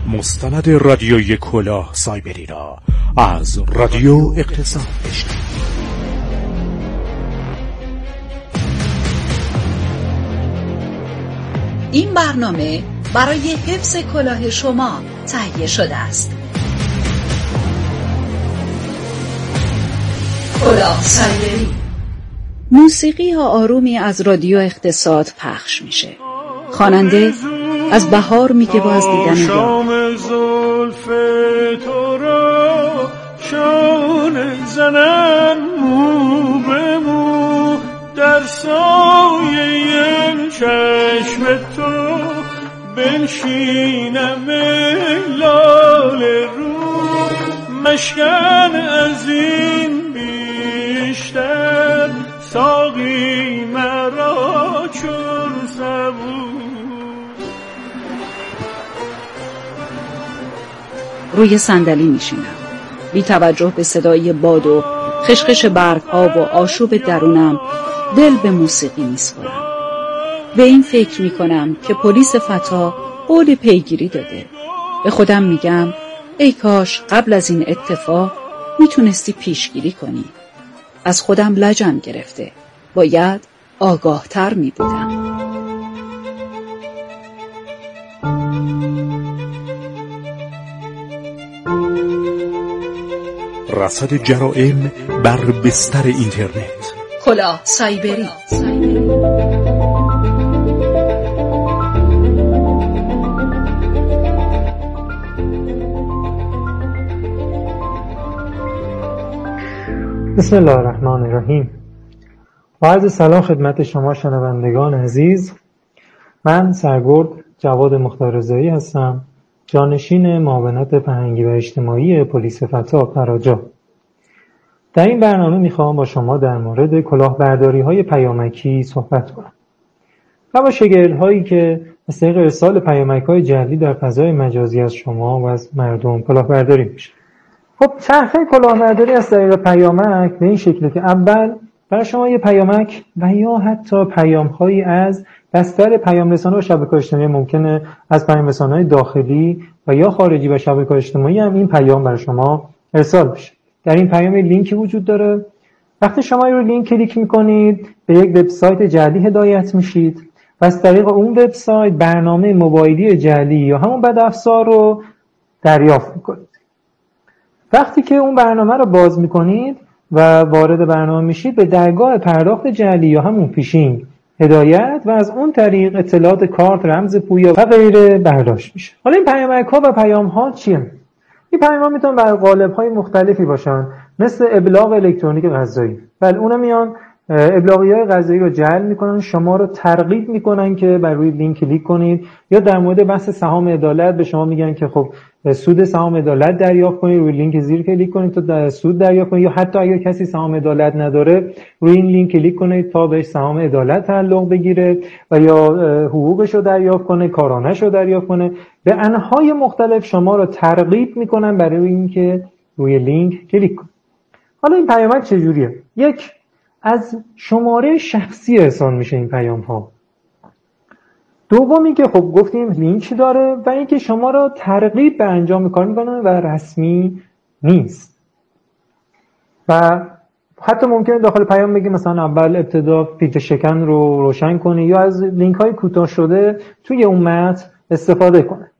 مستند رادیویی کلاه سایبری را از رادیو اقتصاد بشنوید. این برنامه برای حفظ کلاه شما تهیه شده است. کلاه سایبری. موسیقی ها آرومی از رادیو اقتصاد پخش میشه. خواننده از بهار میگه و از دیدن شام زلف تو را شانه زنم مو به مو، در سایه چشم تو بنشینم لاله رو، مشکن از این بیشتر ساقی مرا چون سبو. روی صندلی میشینم، بی توجه به صدای باد و خشخش برگ‌ها و آشوب درونم دل به موسیقی میسپارم. به این فکر میکنم که پلیس فتا قول پیگیری داده. به خودم میگم ای کاش قبل از این اتفاق میتونستی پیشگیری کنی. از خودم لجم گرفته، باید آگاهتر میبودم. رصد جرائم بر بستر اینترنت. کلاه سایبری. بسم الله الرحمن الرحیم. با عرض سلام خدمت شما شنوندگان عزیز. من سرگرد جواد مختاررضایی هستم، جانشین معاونت فرهنگی و اجتماعی پلیس فتا پراجا. در این برنامه میخوام با شما در مورد کلاهبرداری‌های پیامکی صحبت کنم و با شگردهایی که از طریق ارسال پیامک‌های جعلی در فضای مجازی از شما و از مردم کلاهبرداری میشه. خب چرخه کلاهبرداری از طریق پیامک به این شکله که اول برای شما یه پیامک و یا حتی پیام‌هایی از بستر پیام‌رسان‌ها و شبکه‌های اجتماعی ممکنه از پیام‌رسان‌های داخلی و یا خارجی و شبکه‌های اجتماعی هم این پیام برای شما ارسال بشه. در این پیام لینکی وجود داره. وقتی شما روی لینک کلیک می‌کنید به یک وبسایت جعلی هدایت میشید و از طریق اون وبسایت برنامه موبایلی جعلی یا همون بدافزار رو دریافت می‌کنید. وقتی که اون برنامه رو باز می‌کنید و وارد برنامه میشید به درگاه پرداخت جعلی یا همون فیشینگ هدایت و از اون طریق اطلاعات کارت، رمز پویا و غیره برداشت میشه. حالا این پیامک‌ها و پیام‌ها چیه؟ این پیام‌ها میتونن بر قالب‌های مختلفی باشن، مثل ابلاغ الکترونیک قضایی. بله، اونا میان ابلاغیات قضایی رو جعل میکنن، شما رو ترغیب میکنن که بر روی لینک کلیک کنید، یا در مورد بحث سهام عدالت به شما میگن که خب سود سهام عدالت دریافت کنید، روی لینک زیر کلیک کنید تا سود دریافت کنید، یا حتی اگر کسی سهام عدالت نداره روی این لینک کلیک کنید تا بهش سهام عدالت تعلق بگیره و یا حقوقش رو دریافت کنه، کارانش رو دریافت کنه. به انواع مختلف شما رو ترغیب میکنن برای اینکه روی لینک کلیک کنید. حالا این پیامک چجوریه؟ یک، از شماره شخصی ارسال میشه این پیام ها. دومی که خب گفتیم لینک داره و اینکه شما را ترغیب به انجام کار میکنه و رسمی نیست. و حتی ممکنه داخل پیام بگی مثلا اول ابتدا فیلتر شکن رو روشن کنی یا از لینک های کوتاه شده توی اون متن استفاده کنه.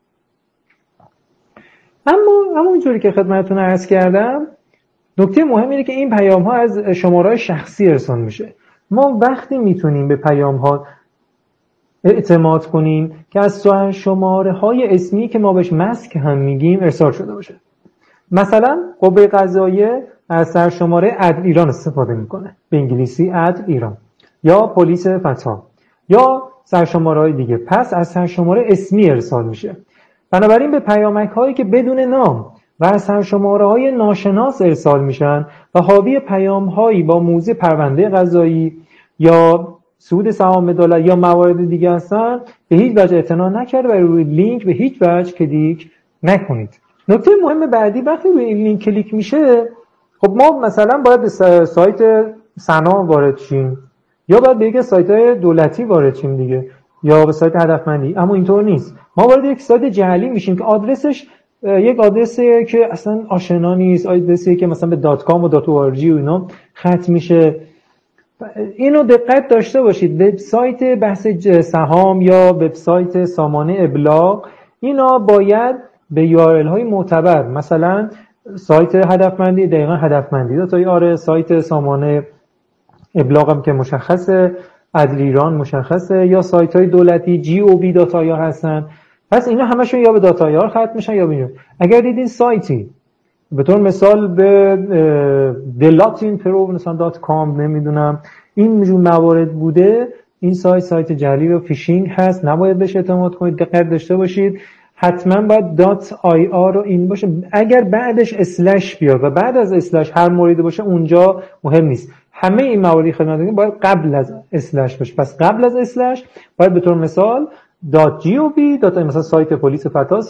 اما همونجوری که خدمتتون عرض کردم، نکته مهم اینه که این پیام ها از شماره‌های شخصی ارسال میشه. ما وقتی میتونیم به پیام ها اعتماد کنیم که از شماره های اسمی که ما بهش مسک هم میگیم ارسال شده باشه. مثلا قوه قضاییه از سرشماره عدل ایران استفاده میکنه، به انگلیسی عدل ایران، یا پلیس فتا یا سرشماره‌های دیگه. پس از سرشماره اسمی ارسال میشه. بنابراین به پیامک هایی که بدون نام و از سرشماره‌های ناشناس ارسال میشن و حاوی پیام‌هایی با موضوع پرونده قضایی یا سود سهام عدالت یا موارد دیگه هستن، به هیچ وجه اعتنا نکرد و روی لینک به هیچ وجه کلیک نکنید. نکته مهم بعدی، وقتی روی این لینک کلیک میشه، خب ما مثلا باید به سایت سنا وارد شیم یا باید به یک سایت‌های دولتی وارد شیم دیگه. یا به سایت هدفمندی. اما اینطور نیست. ما وارد یک سایت جعلی میشیم که آدرسش یک آدرسیه که اصلا آشنا نیست، آدرسیه که مثلا به .com و .org و اینا ختم میشه. اینو دقت داشته باشید. وبسایت بحث سهام یا وبسایت سامانه ابلاغ، اینا باید به URL های معتبر، مثلا سایت هدفمندی دقیقاً هدفمندی.ir، سایت سامانه ابلاغ هم که مشخصه، عدل ایران مشخصه، یا سایت های دولتی gov.ir هستن. پس اینا همشون یا به .ir ختم میشن یا به. اگر دیدین سایتی به طور مثال به thelatinpro.com نمیدونم این جور موارد بوده، این سایت جعلی و فیشینگ هست، نباید بهش اعتماد کنید. دقت داشته باشید. حتما باید .ir رو این باشه. اگر بعدش اسلش بیاد و بعد از اسلش هر موردی باشه اونجا مهم نیست. همه این مواردی خدمتتون باید قبل از اسلش باشه. پس قبل از اسلش باید به طور مثال .gov. مثلا سایت پلیس فتا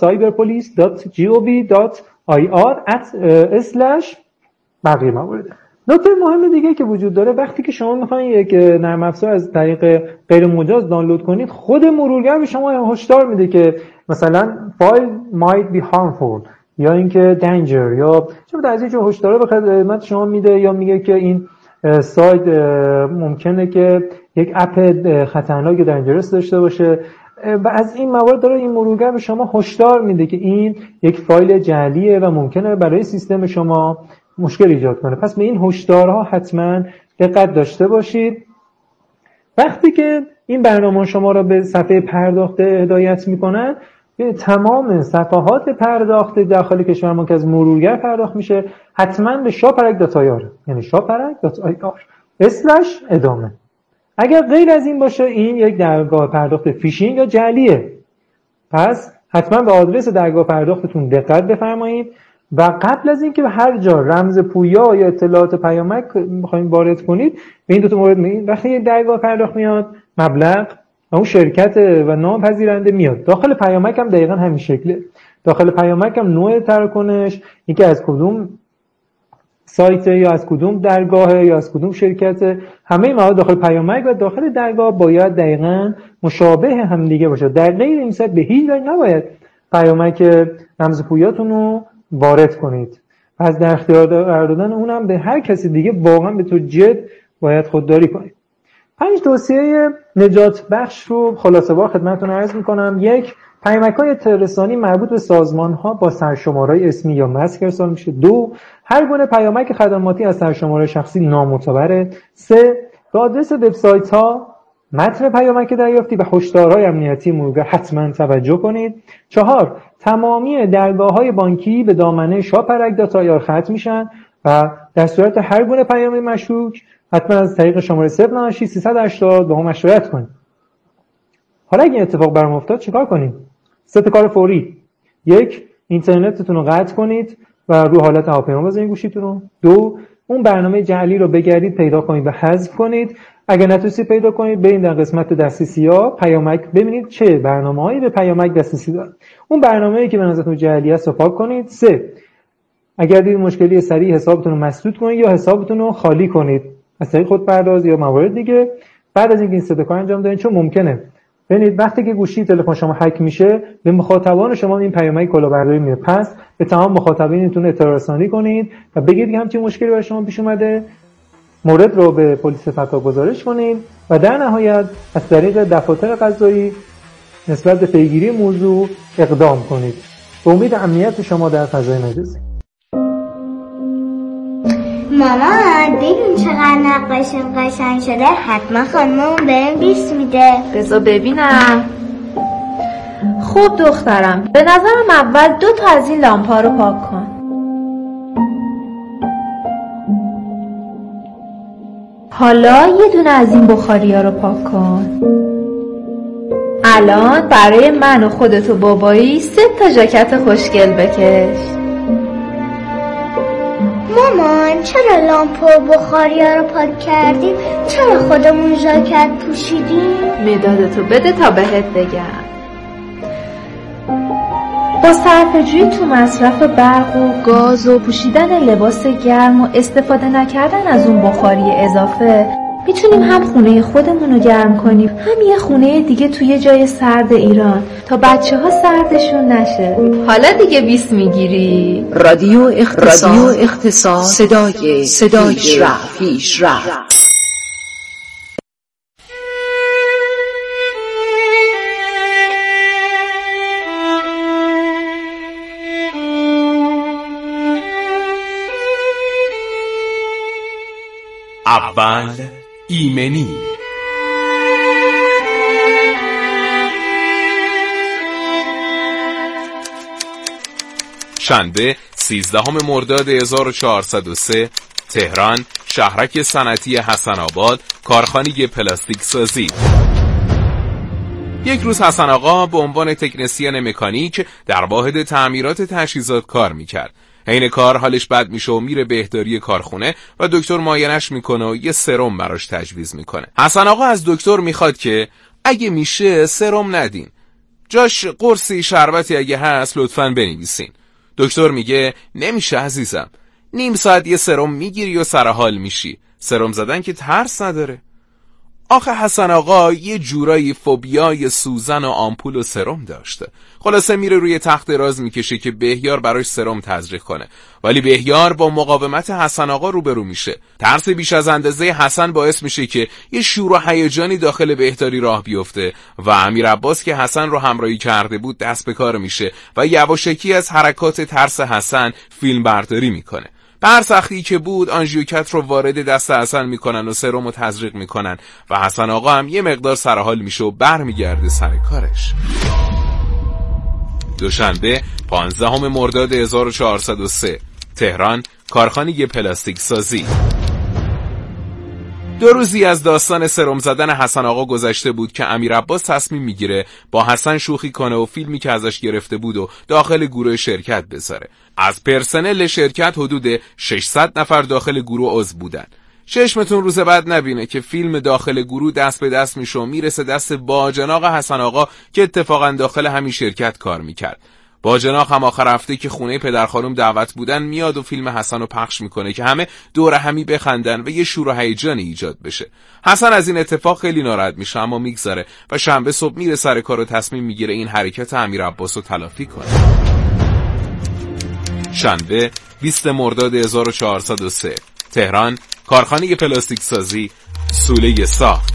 cyberpolice.gov.ir بقیه موارد. نکته مهم دیگه که وجود داره، وقتی که شما میخواین یک نرم افزار از طریق غیر مجاز دانلود کنید، خود مرورگر به شما هشدار میده که مثلا فایل might be harmful یا اینکه danger، یا چه از اینجور هشدارا به خدمت شما میده، یا میگه که این سایت ممکنه که یک اپ خطرناک دنجرس داشته باشه و از این موارد داره این مرورگر به شما هشدار میده که این یک فایل جعلیه و ممکنه برای سیستم شما مشکل ایجاد کنه. پس به این هشدارها حتما دقت داشته باشید. وقتی که این برنامه شما را به صفحه پرداخت هدایت میکنن، تمام صفحات پرداخت داخل کشور ما که از مرورگر پرداخت میشه حتما به shaparak.ir، یعنی shaparak.ir/ادامه. اگر غیر از این باشه این یک درگاه پرداخت فیشینگ یا جعلیه. پس حتما به آدرس درگاه پرداختتون دقت بفرمایید و قبل از اینکه به هر جا رمز پویا یا اطلاعات پیامک می‌خواید وارد کنید، به این دو تا مورد میگید. وقتی یک درگاه پرداخت میاد، مبلغ و اون شرکت و نام پذیرنده میاد. داخل پیامک هم دقیقاً همین شکله. داخل پیامک هم نوع تراکنش، اینکه از کدوم سایت یا از کدوم درگاه یا از کدوم شرکت، همه موارد داخل پیامک و داخل درگاه باید دقیقاً مشابه هم دیگه باشه. در غیر این صورت به هیچ وجه نباید پیامک رمز پویاتون رو وارد کنید. از در اختیار قرار دادن اونم به هر کسی دیگه واقعا به طور جد باید خودداری کنید. 5 توصیه نجات بخش رو خلاصه‌وار خدمتتون عرض می‌کنم. 1. پیامک‌های اطلاع‌رسانی مربوط به سازمان‌ها با سرشماره‌های اسمی یا مسک ارسال میشه. 2. هر گونه پیامک خدماتی از سرشماره شخصی نامعتبره. 3. به آدرس وبسایت‌ها، متن پیامک دریافتی و هشدارهای امنیتی مرورگر حتما توجه کنید. 4. تمامی درگاه‌های بانکی به دامنه shaparak.ir ختم میشن و در صورت هر گونه پیام مشکوک حتما از طریق شماره 096 با هم مشورت کنید. حالا اگه اتفاق برام افتاد چیکار کنید؟ 3 کار فوری. 1. اینترنتتون رو قطع کنید و رو حالت هواپیما بذارید گوشیتون رو. 2. اون برنامه جعلی رو بگردید پیدا کنید و حذف کنید. اگر نتونستید پیدا کنید برید در قسمت دسترسی‌ها پیامک ببینید چه برنامه‌هایی به پیامک دسترسی داره. اون برنامه‌ای که به نظرتون جعلی است رو پاک کنید. 3. اگر دیدید مشکلی سریع حسابتون رو مسدود کنید یا حسابتون رو خالی کنید از طریق خودپرداز یا موارد دیگه. بعد از اینکه این 3 کار انجام دادین، چون ممکنه ببینید وقتی که گوشی تلفن شما هک میشه به مخاطبان شما این پیامک کلاهبرداری میره. پس به تمام مخاطبینتون اطلاع رسانی کنید و بگید که همچین مشکلی برای شما پیش اومده، مورد رو به پلیس فتا گزارش کنید و در نهایت از طریق دفاتر قضایی نسبت به پیگیری موضوع اقدام کنید. به امید امنیت شما در فضای مجازی. مامان ببین چقدر نقاشیم قشنگ شده، حتما خانممون بهم 20 میده. بذار ببینم. خوب دخترم، به نظرم اول 2 تا از این لامپا رو پاک کن. حالا یه دونه از این بخاریا رو پاک کن. الان برای من و خودت و بابایی 3 تا ژاکت خوشگل بکش. مامان چرا لامپ و بخاریا رو پاک کردیم؟ چرا خودمون ژاکت پوشیدیم؟ مدادتو بده تا بهت بگم. با صرفه‌جویی تو مصرف برق و گاز و پوشیدن لباس گرم و استفاده نکردن از اون بخاری اضافه، میتونیم هم خونه خودمون رو گرم کنیم، هم یه خونه دیگه توی جای سرد ایران تا بچه‌ها سردشون نشه. حالا دیگه 20 میگیری؟ رادیو اختصاص صدای پیشرفت. اول ایمنی. شنبه 13 مرداد 1403 تهران، شهرک صنعتی حسن آباد، کارخانه پلاستیک سازی. یک روز حسن آقا به عنوان تکنسین مکانیک در واحد تعمیرات تجهیزات کار میکرد. عین کار حالش بد میشه و میره بهداری کارخونه و دکتر معاینش میکنه و یه سرم براش تجویز میکنه. حسن آقا از دکتر میخواد که اگه میشه سرم ندین، جاش قرصی شربتی اگه هست لطفاً بنویسین. دکتر میگه نمیشه عزیزم، نیم ساعت یه سرم میگیری و سرحال میشی، سرم زدن که ترس نداره. آخه حسن آقا یه جورایی فوبیای سوزن و آمپول و سرم داشته. خلاصه میره روی تخت دراز میکشه که بهیار براش سرم تزریق کنه، ولی بهیار با مقاومت حسن آقا روبرو میشه. ترس بیش از اندازه حسن باعث میشه که یه شور و هیجانی داخل بهداری راه بیفته و امیر عباس که حسن رو همراهی کرده بود دست به کار میشه و یواشکی از حرکات ترس حسن فیلم برداری میکنه. بر سختی که بود آنژیوکت رو وارد دست حسن میکنن و سرم رو تزریق میکنن و حسن آقا هم یه مقدار سرحال میشه و برمیگرده سر کارش. دوشنبه 15 مرداد 1403 تهران، کارخانه پلاستیک سازی. 2 روزی از داستان سرم زدن حسن آقا گذشته بود که امیر عباس تصمیم میگیره با حسن شوخی کنه و فیلمی که ازش گرفته بود و داخل گروه شرکت بذاره. از پرسنل شرکت حدود 600 نفر داخل گروه عضو بودن. چشمتون روز بعد نبینه که فیلم داخل گروه دست به دست میشه و میرسه دست باجناق حسن آقا که اتفاقا داخل همین شرکت کار میکرد. باجناق هم آخر هفته که خونه پدر خانم دعوت بودن میاد و فیلم حسن رو پخش میکنه که همه دور همی بخندن و یه شور و هیجانی ایجاد بشه. حسن از این اتفاق خیلی ناراحت میشه اما میگذره و شنبه صبح میره سر کار و تصمیم میگیره این حرکت امیر عباس رو تلافی کنه. شنبه 20 مرداد 1403 تهران، کارخانه پلاستیک سازی، سوله ساخت.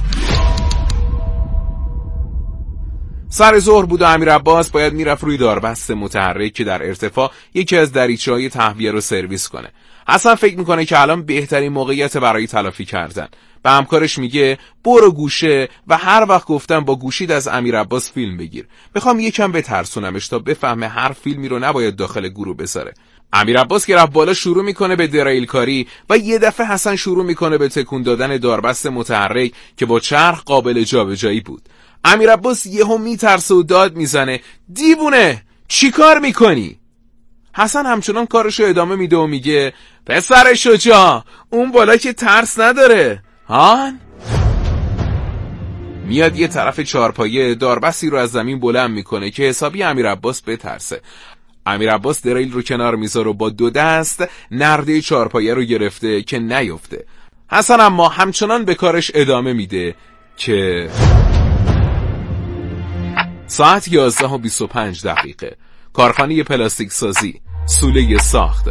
سر ظهر بود و امیر عباس باید میرفت روی داربست متحرک که در ارتفاع یکی از دریچه‌های تهویه رو سرویس کنه. حسن فکر میکنه که الان بهترین موقعیت برای تلافی کردن. به همکارش میگه برو گوشه و هر وقت گفتم با گوشید از امیر عباس فیلم بگیر. میخوام یکم بترسونمش تا بفهمه هر فیلمی رو نباید داخل گروه بذاره. امیر عباس که رفت بالا شروع میکنه به دریل کاری و یه دفعه حسن شروع میکنه به تکون دادن داربست متحرک که با چرخ قابل جابجایی بود. امیر عباس یهو میترسه و داد میزنه دیوونه چی کار میکنی؟ حسن همچنان کارشو ادامه میده و میگه پسر شجاع اون بالا که ترس نداره هان؟ میاد یه طرف چارپایه داربستی رو از زمین بلند میکنه که حسابی امیر عباس بترسه. امیر عباس دریل رو کنار میذاره و با 2 دست نرده چارپایه رو گرفته که نیفته. حسن اما همچنان به کارش ادامه میده که ساعت 11:25 کارخانه پلاستیک سازی، سوله ساخت.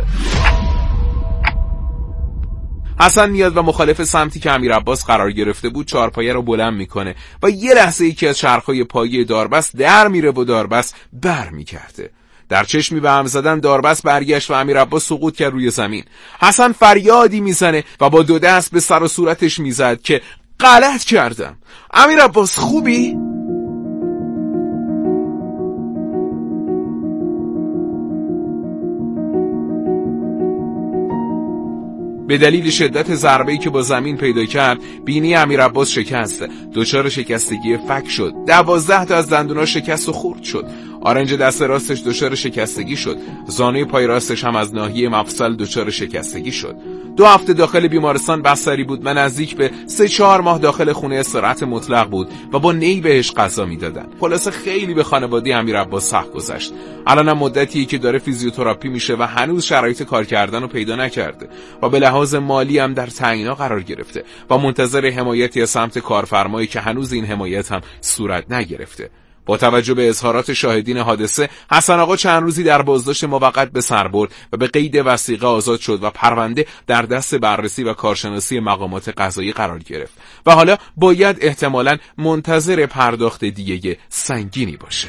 حسن میاد و مخالف سمتی که امیر عباس قرار گرفته بود چارپایه رو بلند میکنه و یه لحظه یکی از چرخهای پایه داربست در میره و داربست بر میکرده. در چشمی به هم زدن داربست برگشت و امیر عباس سقوط کرد روی زمین. حسن فریادی میزنه و با 2 دست به سر و صورتش میزد که غلط کردم. امیر عباس خوبی؟ به دلیل شدت ضربه‌ای که با زمین پیدا کرد بینی امیر عباس شکست، دچار شکستگی فک شد. 12 تا از دندوناش شکست و خورد شد. آرنج دست راستش دچار شکستگی شد. زانوی پای راستش هم از ناحیه مفصل دچار شکستگی شد. 2 هفته داخل بیمارستان بستری بود و نزدیک به 3-4 ماه داخل خونه استراحت مطلق بود و با نی بهش غذا میدادن. خلاصه خیلی به خانواده امیرعباس سخت گذشت. الانم مدتیه که داره فیزیوتراپی میشه و هنوز شرایط کار کردن رو پیدا نکرده و به لحاظ مالی هم در تعیینا قرار گرفته و منتظر حمایتی از سمت کارفرمایی که هنوز این حمایت هم صورت نگرفته. با توجه به اظهارات شاهدین حادثه، حسن آقا چند روزی در بازداشت موقت به سر برد و به قید وثیقه آزاد شد و پرونده در دست بررسی و کارشناسی مقامات قضایی قرار گرفت و حالا باید احتمالاً منتظر پرداخت دیگه سنگینی باشه.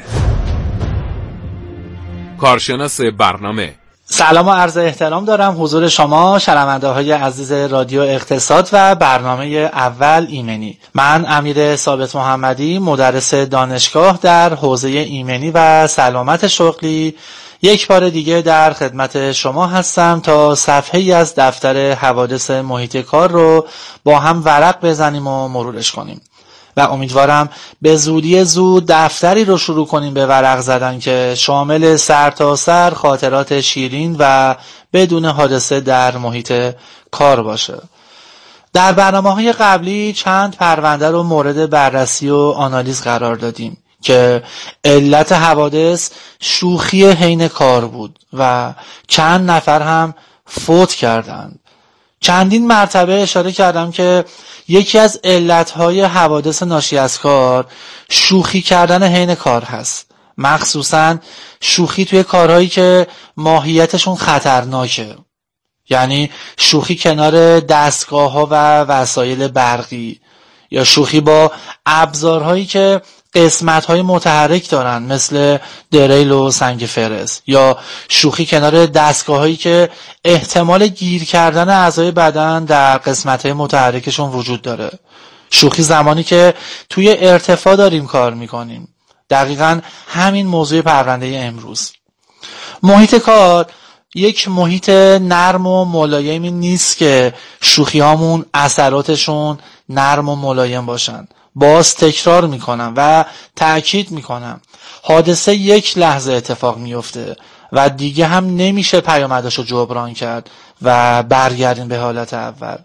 کارشناس برنامه: سلام و عرض احترام دارم حضور شما شنونده های عزیز رادیو اقتصاد و برنامه اول ایمنی. من امیر ثابت محمدی، مدرس دانشگاه در حوزه ایمنی و سلامت شغلی، یک بار دیگه در خدمت شما هستم تا صفحه‌ای از دفتر حوادث محیط کار رو با هم ورق بزنیم و مرورش کنیم و امیدوارم به زودی زود دفتری رو شروع کنیم به ورق زدن که شامل سرتاسر خاطرات شیرین و بدون حادثه در محیط کار باشه. در برنامه‌های قبلی چند پرونده رو مورد بررسی و آنالیز قرار دادیم که علت حوادث شوخی حین کار بود و چند نفر هم فوت کردند. چندین مرتبه اشاره کردم که یکی از علتهای حوادث ناشی از کار شوخی کردن حین کار هست، مخصوصا شوخی توی کارهایی که ماهیتشون خطرناکه، یعنی شوخی کنار دستگاه‌ها و وسایل برقی یا شوخی با ابزارهایی که قسمت‌های متحرک دارن مثل دریل و سنگ فرز، یا شوخی کنار دستگاه‌هایی که احتمال گیر کردن اعضای بدن در قسمت‌های متحرکشون وجود داره. شوخی زمانی که توی ارتفاع داریم کار می‌کنیم. دقیقاً همین موضوع پرونده امروز. محیط کار یک محیط نرم و ملایمی نیست که شوخی‌هامون اثراتشون نرم و ملایم باشن. باز تکرار میکنم و تأکید میکنم، حادثه یک لحظه اتفاق میفته و دیگه هم نمیشه پیامدشو جبران کرد و برگردیم به حالت اول.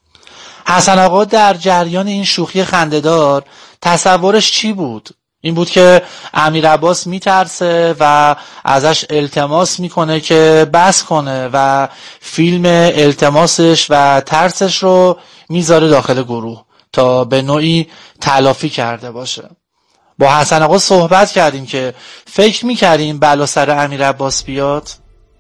حسن آقا در جریان این شوخی خنده‌دار تصورش چی بود؟ این بود که امیرعباس میترسه و ازش التماس میکنه که بس کنه و فیلم التماسش و ترسش رو میذاره داخل گروه تا به نوعی تلافی کرده باشه. با حسن آقا صحبت کردیم که فکر میکردیم بلا سر امیرعباس بیاد.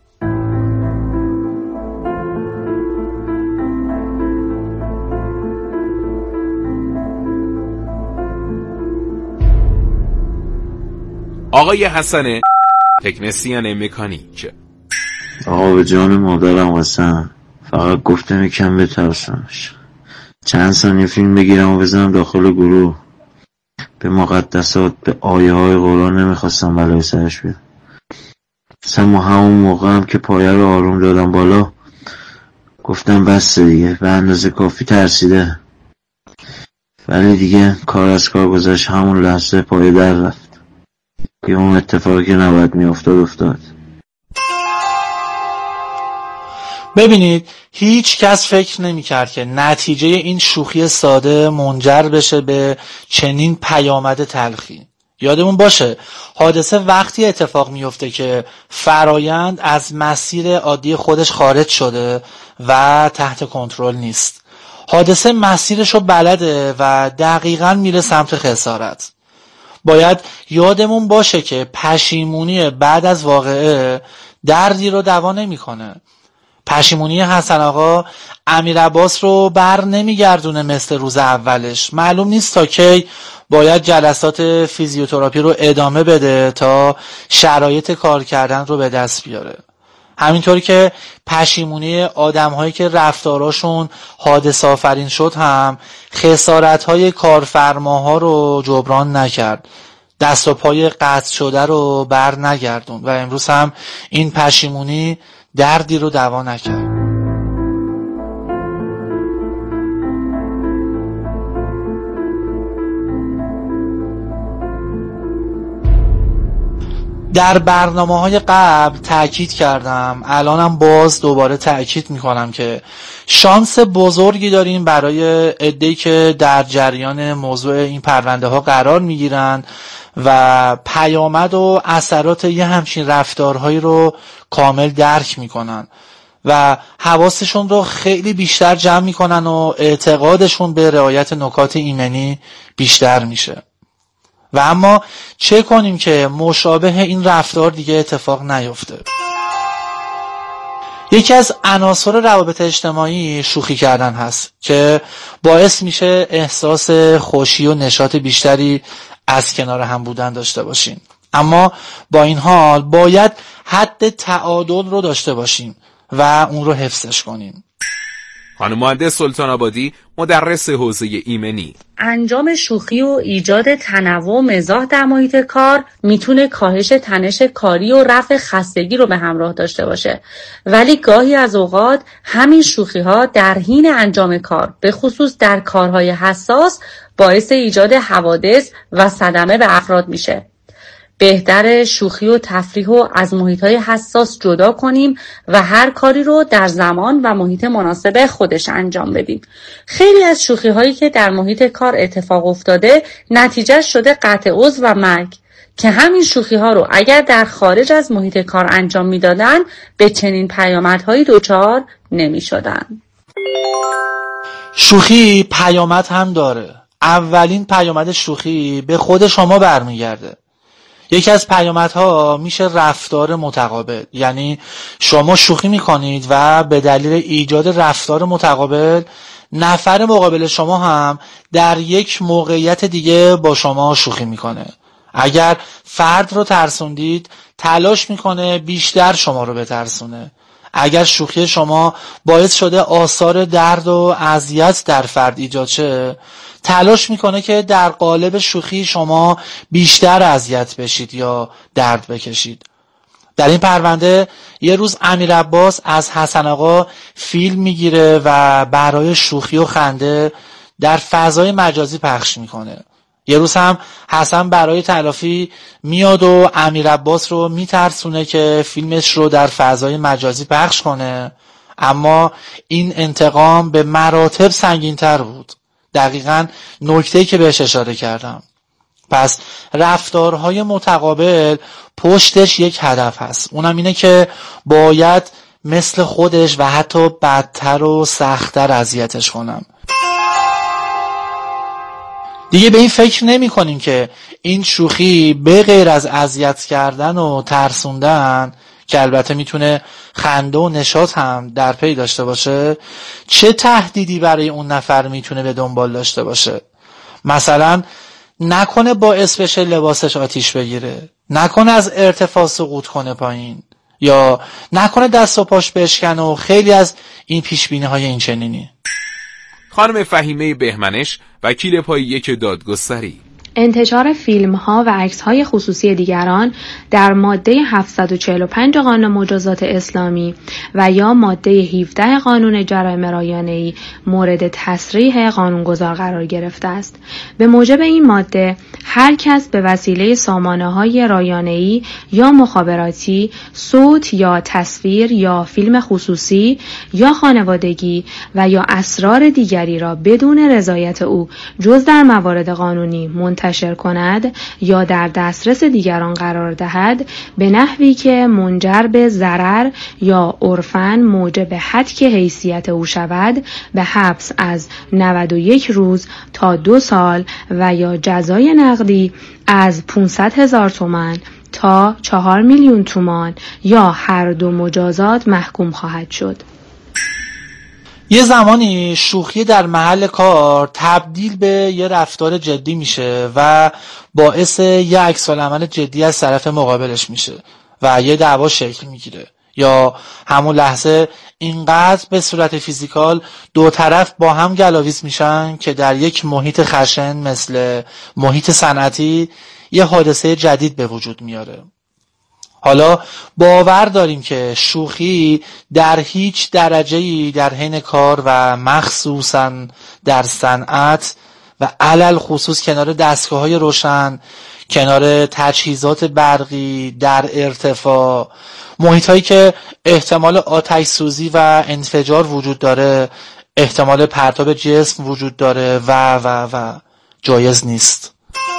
آقای حسن، تکنسین مکانیک: آقا به جان مادرم قسم، فقط گفتم یکم بترسمش، چند ثانیه فیلم بگیرم و بزنم داخل گروه. به مقدسات، به آیه های قرآن نمیخواستم بلای سرش بیاد. اصلا همون موقع هم که پایه رو آروم دادم بالا گفتم بس دیگه، به اندازه کافی ترسیده. ولی دیگه کار از کار گذاشت، همون لحظه پایه در رفت که اون اتفاقی که نباید میافتاد افتاد. ببینید، هیچ کس فکر نمی کرد که نتیجه این شوخی ساده منجر بشه به چنین پیامد تلخی. یادمون باشه حادثه وقتی اتفاق میفته که فرایند از مسیر عادی خودش خارج شده و تحت کنترل نیست. حادثه مسیرشو بلده و دقیقاً میره سمت خسارت. باید یادمون باشه که پشیمونی بعد از واقعه دردی رو دوا نمیکنه. پشیمونی حسن آقا امیرعباس رو بر نمیگردونه مثل روز اولش. معلوم نیست تا کی باید جلسات فیزیوتراپی رو ادامه بده تا شرایط کار کردن رو به دست بیاره. همینطوری که پشیمونی آدم‌هایی که رفتاراشون حادثه آفرین شد هم خسارت‌های کارفرماها رو جبران نکرد، دست و پای قطع شده رو بر نگردون و امروز هم این پشیمونی دردی رو دوا نکرد. در برنامه‌های قبل تأکید کردم، الانم باز دوباره تأکید میکنم که شانس بزرگی داریم برای عده‌ای که در جریان موضوع این پرونده ها قرار میگیرن و پیامد و اثرات یه همچین رفتارهایی رو کامل درک میکنن و حواسشون رو خیلی بیشتر جمع میکنن و اعتقادشون به رعایت نکات ایمنی بیشتر میشه. و اما چه کنیم که مشابه این رفتار دیگه اتفاق نیفته؟ یکی از عناصر روابط اجتماعی شوخی کردن هست که باعث میشه احساس خوشی و نشاط بیشتری از کنار هم بودن داشته باشیم. اما با این حال باید حد تعادل رو داشته باشیم و اون رو حفظش کنیم. خانم مهندس سلطان آبادی، مدرس حوزه ایمنی: انجام شوخی و ایجاد تنوع و مزاح در محیط کار میتونه کاهش تنش کاری و رفع خستگی رو به همراه داشته باشه، ولی گاهی از اوقات همین شوخی ها در حین انجام کار، به خصوص در کارهای حساس، باعث ایجاد حوادث و صدمه به افراد میشه. بهتره شوخی و تفریح رو از محیط‌های حساس جدا کنیم و هر کاری رو در زمان و محیط مناسب خودش انجام بدیم. خیلی از شوخی‌هایی که در محیط کار اتفاق افتاده نتیجه شده قطع عضو و مرگ، که همین شوخی‌ها رو اگر در خارج از محیط کار انجام می‌دادن به چنین پیامدهایی دچار نمی‌شدن. شوخی پیامد هم داره. اولین پیامد شوخی به خود شما برمیگرده. یکی از پیامدها میشه رفتار متقابل، یعنی شما شوخی میکنید و به دلیل ایجاد رفتار متقابل نفر مقابل شما هم در یک موقعیت دیگه با شما شوخی میکنه. اگر فرد رو ترسوندید تلاش میکنه بیشتر شما رو بترسونه. اگر شوخی شما باعث شده آثار درد و اذیت در فرد ایجاد شه، تلاش میکنه که در قالب شوخی شما بیشتر اذیت بشید یا درد بکشید. در این پرونده یه روز امیر عباس از حسن آقا فیلم میگیره و برای شوخی و خنده در فضای مجازی پخش میکنه. یه روز هم حسن برای تلافی میاد و امیر عباس رو میترسونه که فیلمش رو در فضای مجازی پخش کنه، اما این انتقام به مراتب سنگین‌تر بود. دقیقاً نکته‌ای که بهش اشاره کردم. پس رفتارهای متقابل پشتش یک هدف هست، اونم اینه که باید مثل خودش و حتی بدتر و سخت‌تر اذیتش کنم. دیگه به این فکر نمی کنیم که این شوخی به غیر از اذیت کردن و ترسوندن، که البته میتونه خنده و نشاط هم در پی داشته باشه، چه تهدیدی برای اون نفر میتونه به دنبال داشته باشه. مثلا نکنه باعث بشه لباسش آتیش بگیره، نکنه از ارتفاع سقوط کنه پایین، یا نکنه دست و پاش بشکنه و خیلی از این پیشبینی های این چنینی. خانم فهیمه بهمنش، وکیل پای یک دادگستری: انتشار فیلم‌ها و عکس‌های خصوصی دیگران در ماده 745 قانون مجازات اسلامی و یا ماده 17 قانون جرایم رایانه‌ای مورد تصریح قانونگذار قرار گرفته است. به موجب این ماده هر کس به وسیله سامانه‌های رایانه‌ای یا مخابراتی صوت یا تصویر یا فیلم خصوصی یا خانوادگی و یا اسرار دیگری را بدون رضایت او جز در موارد قانونی منتشر کند یا در دسترس دیگران قرار دهد، به نحوی که منجر به ضرر یا عرفاً موجب هتک حیثیت او شود، به حبس از 91 روز تا 2 سال و یا جزای نقدی از 500,000 تومان تا 4 میلیون تومان یا هر دو مجازات محکوم خواهد شد. یه زمانی شوخی در محل کار تبدیل به یه رفتار جدی میشه و باعث یه عکس‌العمل جدی از طرف مقابلش میشه و یه دعوا شکل میگیره، یا همون لحظه اینقدر به صورت فیزیکال دو طرف با هم گلاویز میشن که در یک محیط خشن مثل محیط صنعتی یه حادثه جدید به وجود میاره. حالا باور داریم که شوخی در هیچ درجه‌ای در حین کار و مخصوصاً در صنعت و علل خصوص کنار دستگاه‌های روشن کنار تجهیزات برقی در ارتفاع، محیط‌هایی که احتمال آتش سوزی و انفجار وجود داره، احتمال پرتاب جسم وجود داره و جایز نیست.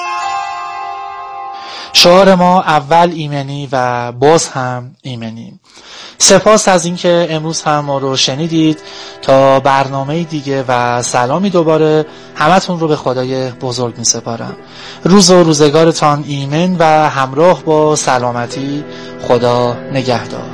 شعار ما اول ایمنی و باز هم ایمنی. سپاس از اینکه امروز هم ما رو شنیدید. تا برنامه دیگه و سلامی دوباره، همتون رو به خدای بزرگ می سپارم. روز و روزگارتان ایمن و همراه با سلامتی. خدا نگهدار.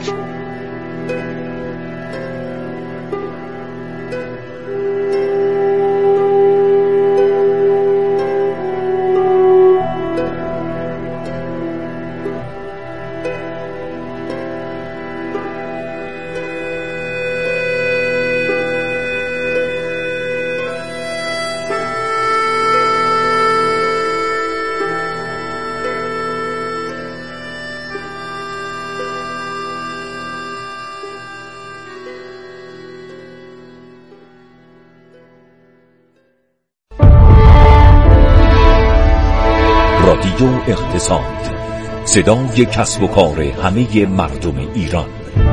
رادیو اقتصاد، صدای کسب و کار همه مردم ایران.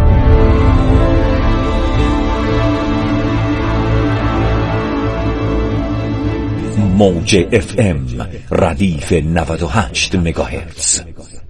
موج FM ردیف 98 مگاهرتز.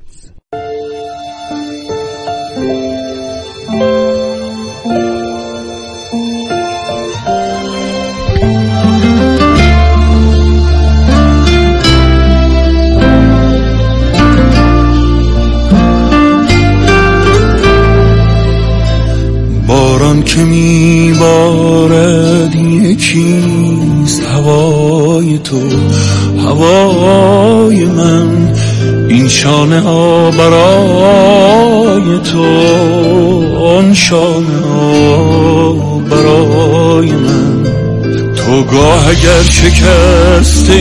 باران که میبارد یکیست هوای تو، هوای من، این شانه ها برای تو، آن شانه ها برای من. تو گاه اگر شکسته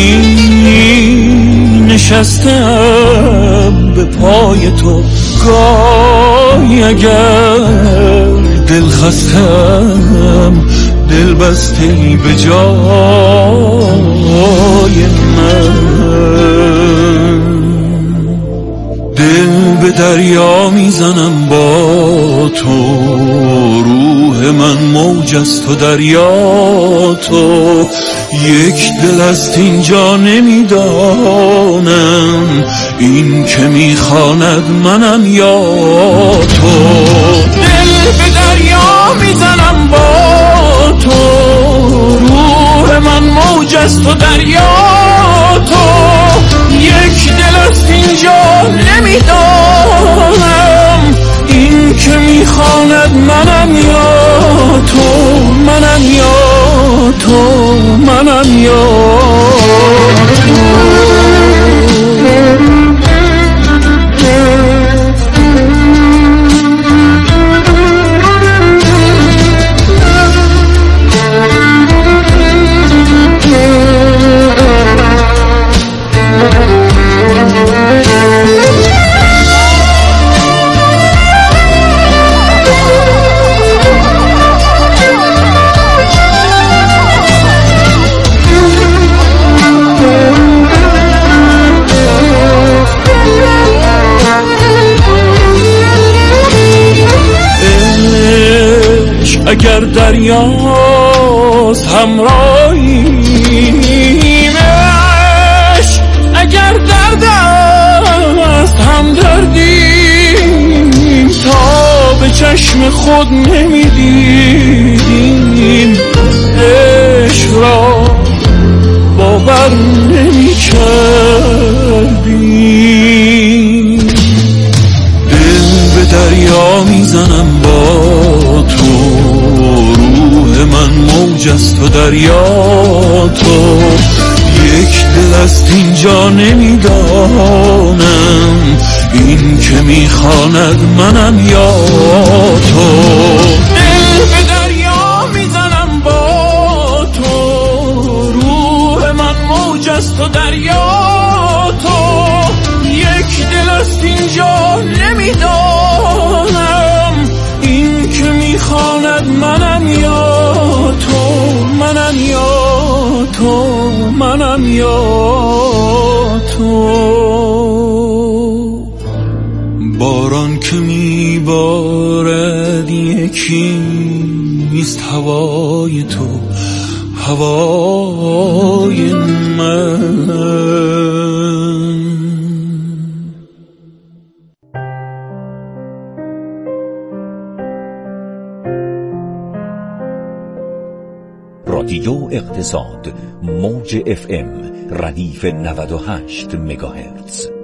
این نشستم به پای تو، گاهی اگر دل خستم دل بسته به جای من. دل به دریا میزنم با تو، روح من موج است و دریا تو. یک دل است اینجا نمیدانم، این که میخواند منم یا تو. دل به دریا میزنم با تو، روح من موج است و دریا تو. یک دل است اینجا نمیدانم، این که میخواند منم یا تو، منم یا تو، منم یا تو. اگر دریاست همراهیمش، اگر درد است هم دردیم، تا به چشم خود نمیدیدیم، عشق را باور نمی‌کردیم. دل به دریا میزنم با تو، روح من موج است و دریا تو. یک دل است اینجا نمیدانم، این که میخواند منم یا تو. دل به دریا میزنم با تو، روح من موج است و دریا تو. یک دل است اینجا نمیدانم، این که میخواند منم یا تو، منم یا تو، منم یا تو. میبارد یکی نیست هوای تو هوای من. رادیو اقتصاد موج FM ردیف 98 مگاهرتز.